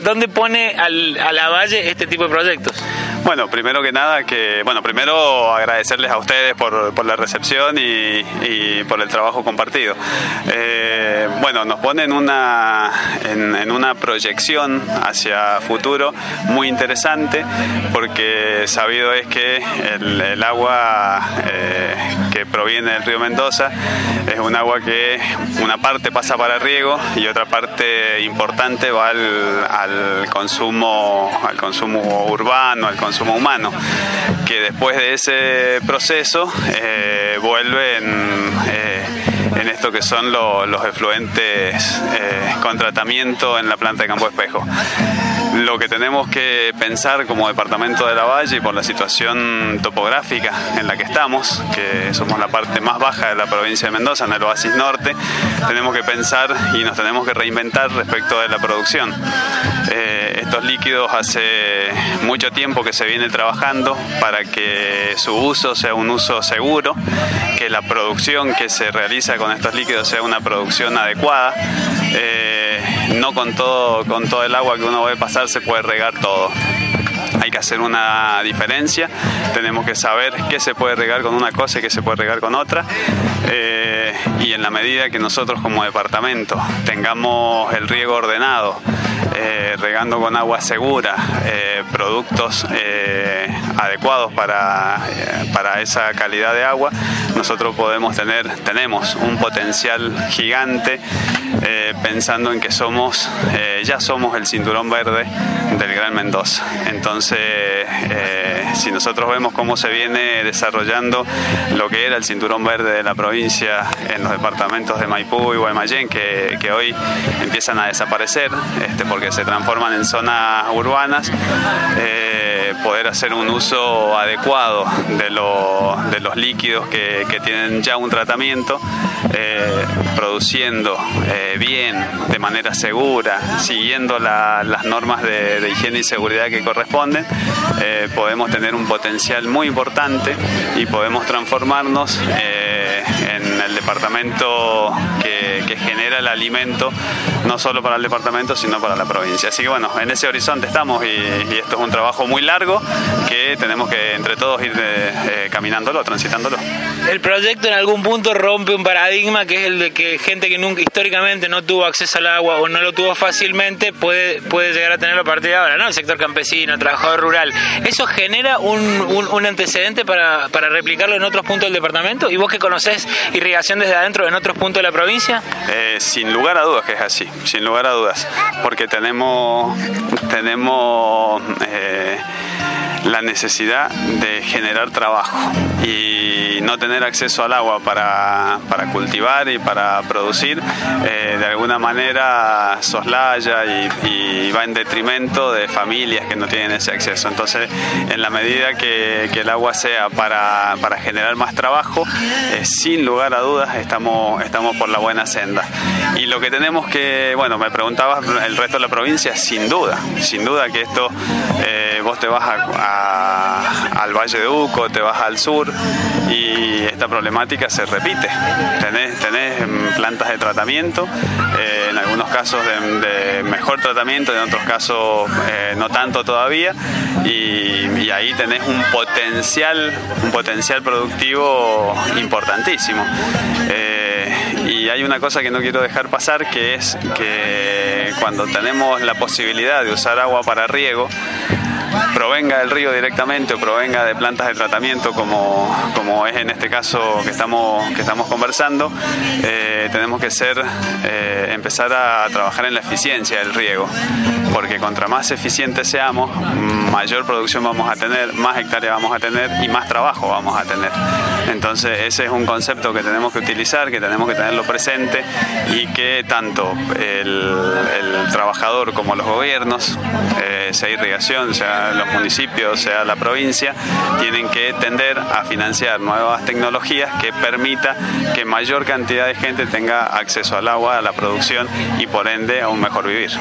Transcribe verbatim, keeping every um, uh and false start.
¿Dónde pone al, a Lavalle este tipo de proyectos? Bueno, primero que nada, que bueno, primero agradecerles a ustedes por, por la recepción y, y por el trabajo compartido. Eh, bueno, nos pone en una, en, en una proyección hacia futuro muy interesante, porque sabido es que el, el agua eh, que proviene del río Mendoza es un agua que una parte pasa para riego y otra parte importante va al, al consumo, al consumo urbano, al consumo humano, que después de ese proceso eh, vuelven eh, en esto que son lo, los efluentes eh, con tratamiento en la planta de Campo Espejo. Lo que tenemos que pensar como departamento de Lavalle, y por la situación topográfica en la que estamos, que somos la parte más baja de la provincia de Mendoza, en el Oasis Norte, tenemos que pensar y nos tenemos que reinventar respecto de la producción. Eh, estos líquidos hace mucho tiempo que se viene trabajando para que su uso sea un uso seguro, que la producción que se realiza con estos líquidos sea una producción adecuada. Eh, no con todo, con todo el agua que uno va a pasar se puede regar todo. Hay que hacer una diferencia, tenemos que saber qué se puede regar con una cosa y qué se puede regar con otra, eh, y en la medida que nosotros como departamento tengamos el riego ordenado, eh, regando con agua segura, eh, productos eh, adecuados para, eh, para esa calidad de agua, nosotros podemos tener, tenemos un potencial gigante, eh, pensando en que somos, eh, ya somos el cinturón verde del Gran Mendoza. Entonces, eh, si nosotros vemos cómo se viene desarrollando lo que era el cinturón verde de la provincia en los departamentos de Maipú y Guaymallén, que, que hoy empiezan a desaparecer este, porque se transforman en zonas urbanas, eh, poder hacer un uso adecuado de, lo, de los líquidos que, que tienen ya un tratamiento, eh, produciendo eh, bien, de manera segura, siguiendo la, las normas de, de higiene y seguridad que corresponden, eh, podemos tener un potencial muy importante y podemos transformarnos eh, en el departamento que, que genera el alimento, no solo para el departamento, sino para la provincia. Así que bueno, en ese horizonte estamos y, y esto es un trabajo muy largo que tenemos que entre todos ir de, eh, caminándolo, transitándolo. El proyecto en algún punto rompe un paradigma que es el de que gente que nunca históricamente no tuvo acceso al agua o no lo tuvo fácilmente puede, puede llegar a tenerlo a partir de ahora, ¿no? El sector campesino, el trabajador rural. ¿Eso genera un, un, un antecedente para, para replicarlo en otros puntos del departamento? ¿Y vos que conocés irrigación desde adentro en otros puntos de la provincia? Eh, sin lugar a dudas que es así, sin lugar a dudas, porque tenemos, tenemos eh, la necesidad de generar trabajo y no tener acceso al agua para, para cultivar y para producir, eh, de alguna manera soslaya y, y va en detrimento de familias que no tienen ese acceso. Entonces, en la medida que, que el agua sea para, para generar más trabajo, eh, sin lugar a dudas estamos, estamos por la buena senda. Y lo que tenemos que, bueno, me preguntabas el resto de la provincia, sin duda, sin duda que esto, eh, vos te vas a, a, al Valle de Uco, te vas al sur y esta problemática se repite. Tenés, tenés plantas de tratamiento, eh, en algunos casos de, de mejor tratamiento, en otros casos eh, no tanto todavía, y, y ahí tenés un potencial, un potencial productivo importantísimo. Eh, y hay una cosa que no quiero dejar pasar, que es que cuando tenemos la posibilidad de usar agua para riego, provenga del río directamente o provenga de plantas de tratamiento, como, como es en este caso que estamos, que estamos conversando, eh, tenemos que ser, eh, empezar a trabajar en la eficiencia del riego, porque contra más eficientes seamos, mayor producción vamos a tener, más hectáreas vamos a tener y más trabajo vamos a tener. Entonces ese es un concepto que tenemos que utilizar, que tenemos que tenerlo presente, y que tanto el, el trabajador como los gobiernos, eh, sea irrigación, sea los municipios, sea la provincia, tienen que tender a financiar nuevas tecnologías que permita que mayor cantidad de gente tenga acceso al agua, a la producción y por ende a un mejor vivir.